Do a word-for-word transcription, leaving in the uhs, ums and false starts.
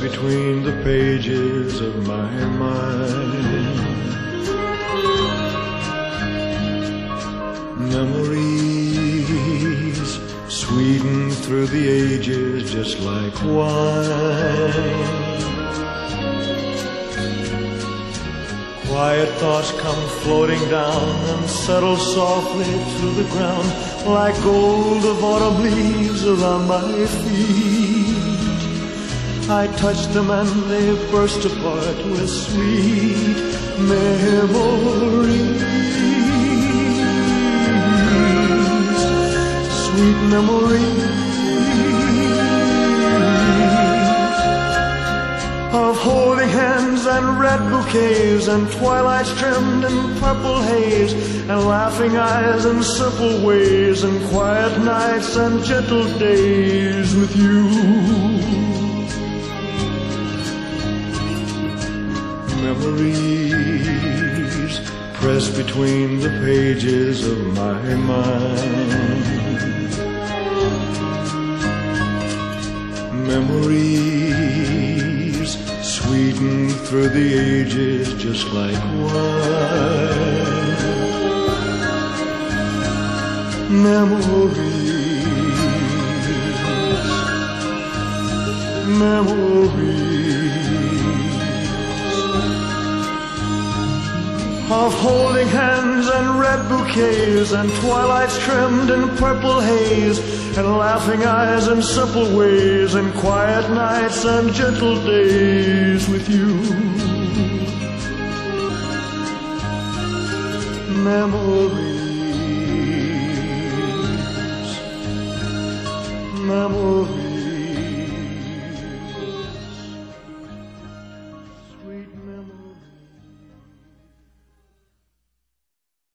between the pages of my mind. Memories sweeten through the ages just like wine. Quiet thoughts come floating down and settle softly to the ground like gold of autumn leaves around my feet. I touch them and they burst apart with sweet memories. Sweet memories of holding hands and red bouquets and twilights trimmed in purple haze and laughing eyes and simple ways and quiet nights and gentle days with you. Memories pressed between the pages of my mind. Memories sweeten through the ages just like wine. Memories, memories of holding hands and red bouquets and twilights trimmed in purple haze and laughing eyes and simple ways and quiet nights and gentle days with you. Memories, memories.